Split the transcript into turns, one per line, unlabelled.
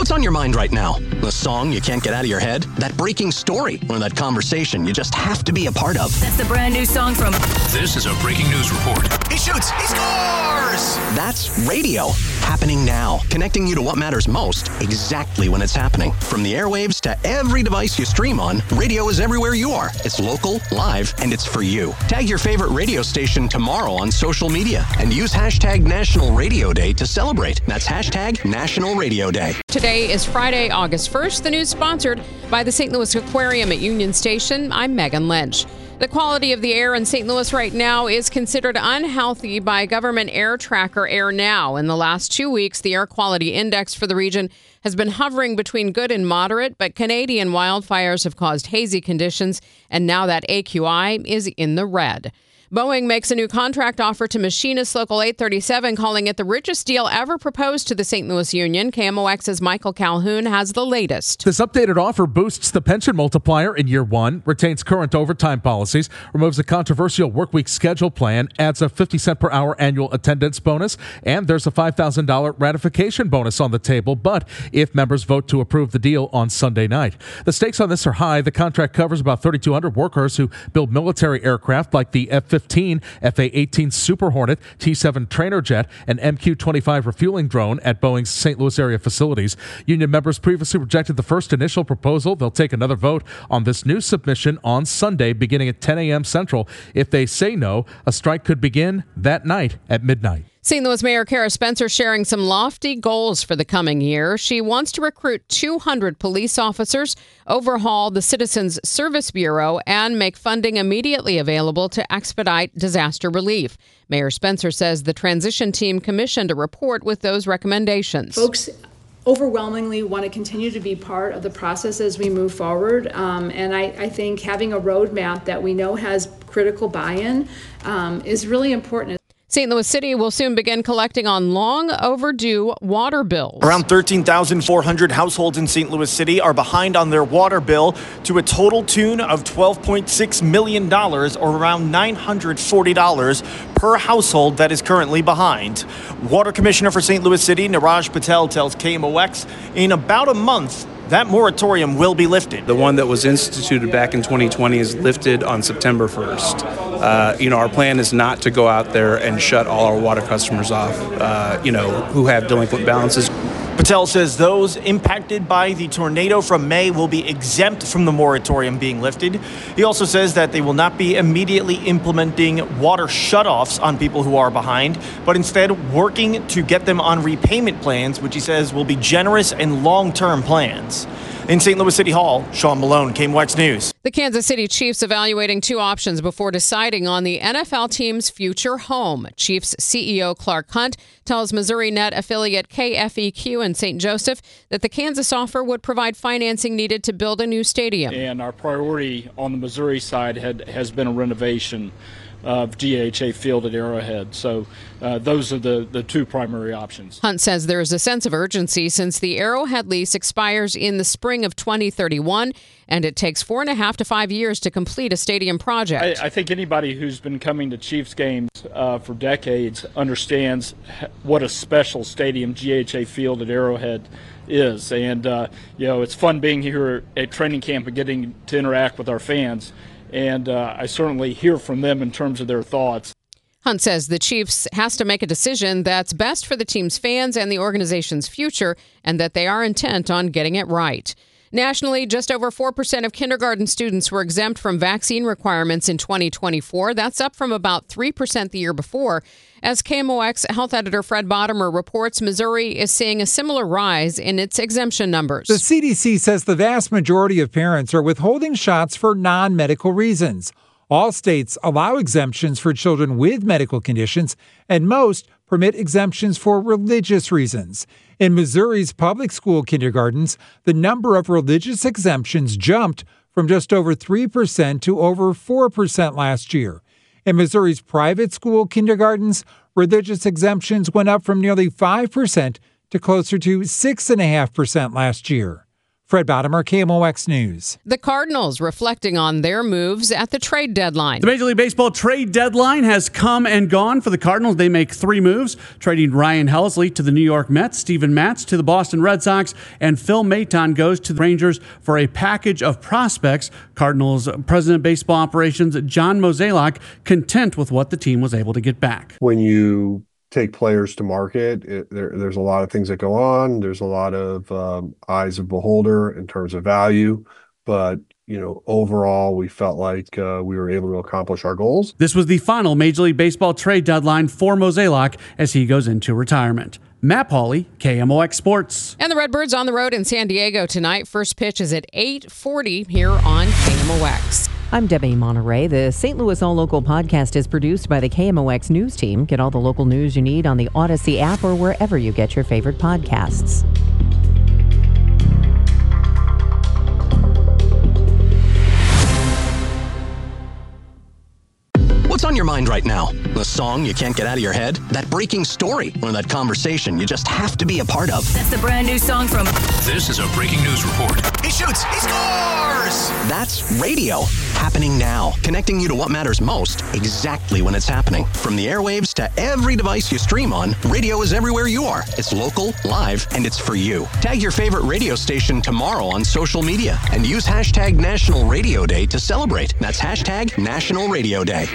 What's on your mind right now? The song you can't get out of your head? That breaking story? Or that conversation you just have to be a part of?
That's the brand new song from...
This is a breaking news report.
He shoots! He scores! That's radio. Happening now. Connecting you to what matters most, exactly when it's happening. From the airwaves to every device you stream on, radio is everywhere you are. It's local, live, and it's for you. Tag your favorite radio station tomorrow on social media and use hashtag National Radio Day to celebrate. That's hashtag National Radio Day.
Today is Friday, August 1st. The news sponsored by the St. Louis Aquarium at Union Station. I'm Megan Lynch. The quality of the air in St. Louis right now is considered unhealthy by government air tracker Air Now. In the last 2 weeks, the air quality index for the region has been hovering between good and moderate, but Canadian wildfires have caused hazy conditions, and now that AQI is in the red. Boeing makes a new contract offer to Machinists Local 837, calling it the richest deal ever proposed to the St. Louis Union. KMOX's Michael Calhoun has the latest.
This updated offer boosts the pension multiplier in year one, retains current overtime policies, removes a controversial workweek schedule plan, adds a 50-cent per hour annual attendance bonus, and there's a $5,000 ratification bonus on the table. But if members vote to approve the deal on Sunday night, the stakes on this are high. The contract covers about 3,200 workers who build military aircraft like the F-15, FA-18 Super Hornet, T-7 trainer jet, and MQ-25 refueling drone at Boeing's St. Louis area facilities. Union members previously rejected the first initial proposal. They'll take another vote on this new submission on Sunday, beginning at 10 a.m. Central. If they say no, a strike could begin that night at midnight.
St. Louis Mayor Kara Spencer sharing some lofty goals for the coming year. She wants to recruit 200 police officers, overhaul the Citizens Service Bureau, and make funding immediately available to expedite disaster relief. Mayor Spencer says the transition team commissioned a report with those recommendations.
Folks overwhelmingly want to continue to be part of the process as we move forward. And I think having a roadmap that we know has critical buy-in is really important.
St. Louis City will soon begin collecting on long overdue water bills.
Around 13,400 households in St. Louis City are behind on their water bill to a total tune of $12.6 million, or around $940 per household that is currently behind. Water Commissioner for St. Louis City, Niraj Patel, tells KMOX in about a month, that moratorium will be lifted.
The one that was instituted back in 2020 is lifted on September 1st. Our plan is not to go out there and shut all our water customers off, who have delinquent balances.
Patel says those impacted by the tornado from May will be exempt from the moratorium being lifted. He also says that they will not be immediately implementing water shutoffs on people who are behind, but instead working to get them on repayment plans, which he says will be generous and long-term plans. In St. Louis City Hall, Sean Malone, KMOX News.
The Kansas City Chiefs evaluating two options before deciding on the NFL team's future home. Chiefs CEO Clark Hunt tells Missouri Net affiliate KFEQ in St. Joseph that the Kansas offer would provide financing needed to build a new stadium.
And our priority on the Missouri side has been a renovation of GHA Field at Arrowhead. So those are the two primary options.
Hunt says there is a sense of urgency since the Arrowhead lease expires in the spring of 2031, and it takes 4.5 to 5 years to complete a stadium project.
I think anybody who's been coming to Chiefs games for decades understands what a special stadium GHA Field at Arrowhead is. And, it's fun being here at training camp and getting to interact with our fans. And I certainly hear from them in terms of their thoughts.
Hunt says the Chiefs has to make a decision that's best for the team's fans and the organization's future, and that they are intent on getting it right. Nationally, just over 4% of kindergarten students were exempt from vaccine requirements in 2024. That's up from about 3% the year before. As KMOX health editor Fred Bottomer reports, Missouri is seeing a similar rise in its exemption numbers.
The CDC says the vast majority of parents are withholding shots for non-medical reasons. All states allow exemptions for children with medical conditions, and most permit exemptions for religious reasons. In Missouri's public school kindergartens, the number of religious exemptions jumped from just over 3% to over 4% last year. In Missouri's private school kindergartens, religious exemptions went up from nearly 5% to closer to 6.5% last year. Fred Bottomer, KMOX News.
The Cardinals reflecting on their moves at the trade deadline.
The Major League Baseball trade deadline has come and gone for the Cardinals. They make 3 moves, trading Ryan Helsley to the New York Mets, Steven Matz to the Boston Red Sox, and Phil Maton goes to the Rangers for a package of prospects. Cardinals President of Baseball Operations John Mozeliak content with what the team was able to get back.
When you take players to market, there's a lot of things that go on. There's a lot of eyes of beholder in terms of value, but overall, we felt like we were able to accomplish our goals.
This was the final Major League Baseball trade deadline for Mozeliak as he goes into retirement. Matt Pauley, KMOX Sports.
And the Redbirds on the road in San Diego tonight. First pitch is at 8:40 here on KMOX.
I'm Debbie Monterey. The St. Louis All Local podcast is produced by the KMOX News team. Get all the local news you need on the Odyssey app or wherever you get your favorite podcasts.
What's on your mind right now? The song you can't get out of your head? That breaking story? Or that conversation you just have to be a part of?
That's the brand new song from...
This is a breaking news report.
He shoots! He scores! That's radio. Happening now. Connecting you to what matters most, exactly when it's happening. From the airwaves to every device you stream on, radio is everywhere you are. It's local, live, and it's for you. Tag your favorite radio station tomorrow on social media and use hashtag National Radio Day to celebrate. That's hashtag National Radio Day.